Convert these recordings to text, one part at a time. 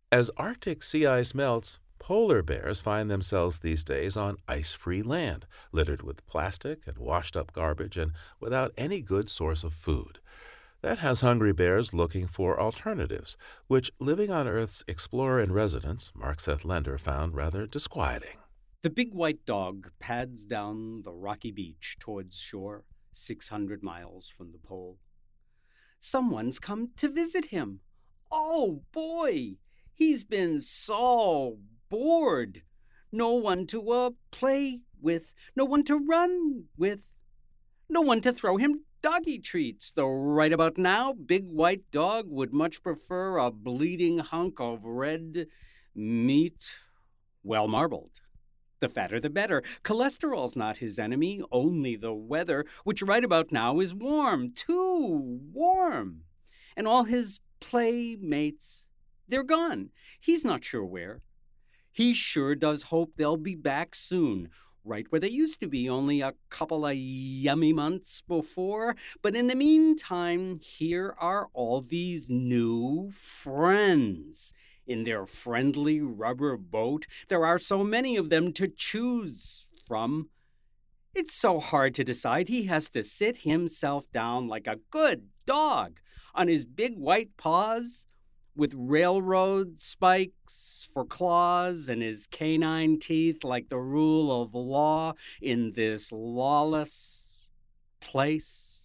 As Arctic sea ice melts, polar bears find themselves these days on ice-free land, littered with plastic and washed-up garbage and without any good source of food. That has hungry bears looking for alternatives, which living on Earth's explorer-in-residence, Mark Seth Lender, found rather disquieting. The big white dog pads down the rocky beach towards shore, 600 miles from the pole. Someone's come to visit him. Oh, boy! He's been so bored. No one to play with, no one to run with, no one to throw him doggy treats, though right about now, Big White Dog would much prefer a bleeding hunk of red meat, well marbled. The fatter the better. Cholesterol's not his enemy, only the weather, which right about now is warm, too warm. And all his playmates, they're gone. He's not sure where. He sure does hope they'll be back soon, right where they used to be only a couple of yummy months before. But in the meantime, here are all these new friends. In their friendly rubber boat, there are so many of them to choose from. It's so hard to decide. He has to sit himself down like a good dog on his big white paws with railroad spikes for claws and his canine teeth like the rule of law in this lawless place.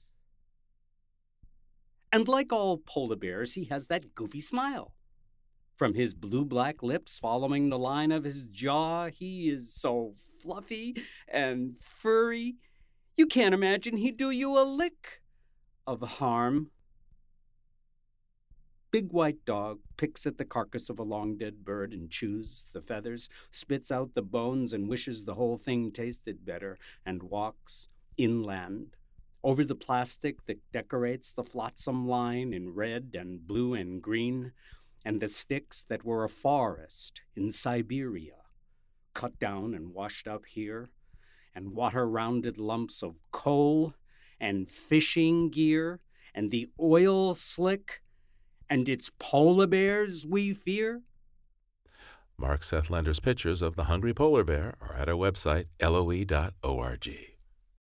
And like all polar bears, he has that goofy smile. From his blue-black lips following the line of his jaw, he is so fluffy and furry, you can't imagine he'd do you a lick of harm. Big White Dog picks at the carcass of a long-dead bird and chews the feathers, spits out the bones and wishes the whole thing tasted better, and walks inland over the plastic that decorates the flotsam line in red and blue and green, and the sticks that were a forest in Siberia, cut down and washed up here, and water-rounded lumps of coal and fishing gear, and the oil slick, and it's polar bears we fear. Mark Seth Lender's pictures of the hungry polar bear are at our website, loe.org.